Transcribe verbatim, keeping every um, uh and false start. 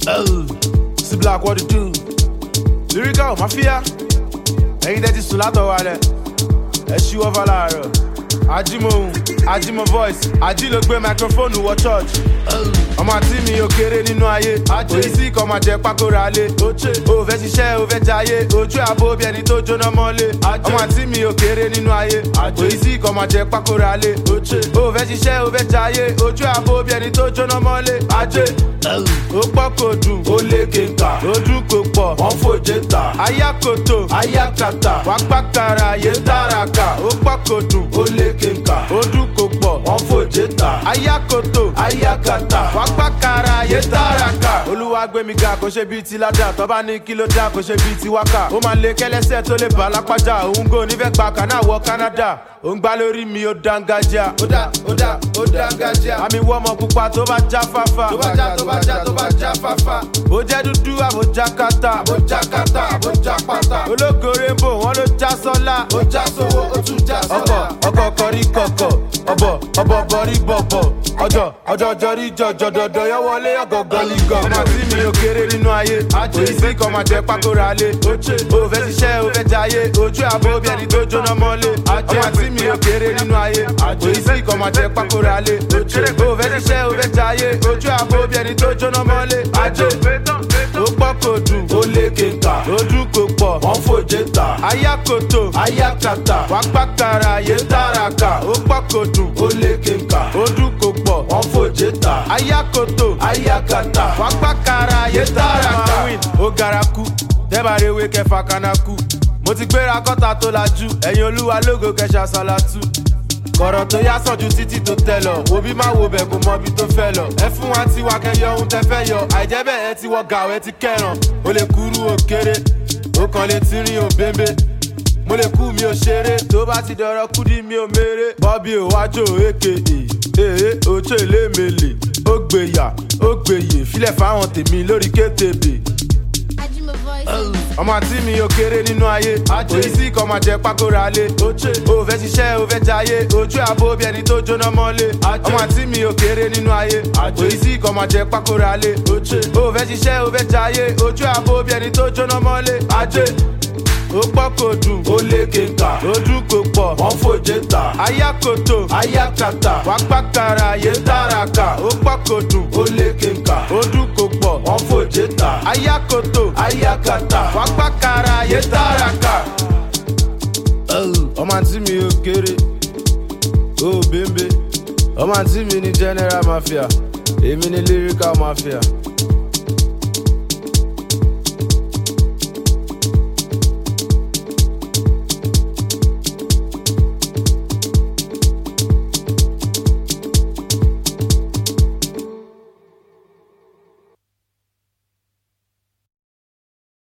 Oh, see black what to do. Lyrical mafia. Ain't that is sulato wale. As you over laro. Ajimo, Ajimo voice. Ajilo gbe microphone who church. Ọmọ àti mi ò kéré nínú ayé. Òyìnsí kan máa jẹ pákó ra lé. Ó fẹ́ ṣiṣẹ́ ó fẹ́ jayé. Ojú àbó bí ẹni tó jóná mọ́lé. Ọmọ àti mi ò kéré nínú ayé. Òyìnsí kan máa jẹ pákó ra lé. Ó fẹ́ ṣiṣẹ́ ó fẹ́ jayé. Ojú àbó bí ẹni tó jóná mọ́lé. Ajé ó pọ̀ kò dùn. Ó lé kéka. Ó dún kò pọ̀. Wọ́n fòjé ta. Ayákoto. Ayákata. Wá pàkàrà yé tàràkà. Ó pọ̀ kò dùn. Ó lé kéka. Ó dún kò pọ̀. Wọ́n fòjé ta. Ayákoto. Ayákata. Wá pàkàrà yé tàràkà. Olúwa gbé mi ga kò ṣe bíi ti ládà. Tọ́ba ní kí ló dá kò ṣe bíi ti wákà. Ó máa lé kẹ́lẹ́sẹ̀ tó lè bà lápájà. Òun gò nífẹ̀ẹ́ gba kànáà wọ Canada. Ó ń gbá lórí mi ó dángájá. Ó dá ó dá ó dángájá. Àmì wọ́mọ pupa tó bá já fáfá. Tó bá já tó bá já tó bá já fáfá. Ó jẹ́ dúdú àbò jákàtà. Àbò jákàtà àbò jápàtà. Ológo rainbow wọ́n ló já sọ́lá. Ó já sówó ó tún já sọ́lá. Ọkọ̀ ọkọ̀ kọrí kọ̀kọ̀. Ọ̀bọ̀ ọ̀bọ̀ bọ̀rí bọ̀bọ̀. Ọjọ́ ọjọ́ jọrí jọjọ dọ̀dọ̀ yọ wọlé ọgọ̀gọ̀ lígọ̀. Ọmọ tí mi ò kéré nínú ayé. Òyìnsí kan máa jẹ pákó ra lé. Ó fẹ́ ṣiṣẹ́ ó fẹ́ jayé. Ojú àbó bí ẹni tó jóná mọ́lé. Ọmọ tí mi ò kéré nínú ayé. Òyìnsí kan máa jẹ pákó ra lé. Ó fẹ́ ṣiṣẹ́ ó fẹ́ jayé. Ojú àbó bí ẹni tó jóná mọ́lé. Ajé ó pọ̀ kò dùn. Ó lé kéka. Ó dún kò pọ̀. Wọ́n fòjé ta. Ayákoto. Ayákata. Wá pàkàrà yé tàràkà. Ó pọ̀ kò dùn. Ó lé kéka. Ó dún kò pọ̀. Wọ́n fòjé ta. Ayákoto. Ayákata. Wá pàkàrà yé tàràkà. Ó gara kú. Dẹ́bàrèwé kẹfà kanaku. Mo ti gbéra kọ́ta tó lajú. Ẹ̀yin olúwa lógo kẹṣà sálátù. Kọ̀rọ̀ tó yá sàn ju títí tó tẹ lọ. Wo bí má wo bẹ̀ kò mọ bí tó fẹ́ lọ. Ẹ fún wa tí wa kẹyọ ohun tẹ fẹ́ yọ. Àìjẹ́ bẹ́ẹ̀ ẹ ti wọ gàwé ẹ ti kẹràn. O lè kúrú òkèrè. Ó kàn lè ti rin òbéńbé. Mo lè kú mi ò ṣeré. Tó bá ti dọ̀rọ̀ kúdí mi ò méré. Bọ́bí ò wájú èké è. Èé ojú èlémèlè. Ó gbèyà ó gbèyè. Fílẹ̀ fáwọn tèmi lórí kétébe. Ọmọ àti mi ò kéré nínú ayé. Òyìnsí kan máa jẹ pákó ra lé. Ó fẹ́ ṣiṣẹ́ ó fẹ́ jayé. Ojú àbó bí ẹni tó jóná mọ́lé. Ọmọ àti mi ò kéré nínú ayé. Òyìnsí kan máa jẹ pákó ra lé. Ó fẹ́ ṣiṣẹ́ ó fẹ́ jayé. Ojú àbó bí ẹni tó jóná mọ́lé. Ajé ó pọ̀ kò dùn. Ó lé kéka. Ó dún kò pọ̀. Wọ́n fòjé ta. Ayákoto. Ayákata. Wá pàkàrà yé tàràkà. Ó pọ̀ kò dùn. Ó lé kéka. Ó dún kò pọ̀. Wọ́n fòjé ta. Ayákoto. Ayákata. Wá pàkàrà yé tàràkà. Ọmọ àti mi ò kéré. Ó bèbè. Ọmọ àti mi ni general mafia. Èmi ni lyrical mafia.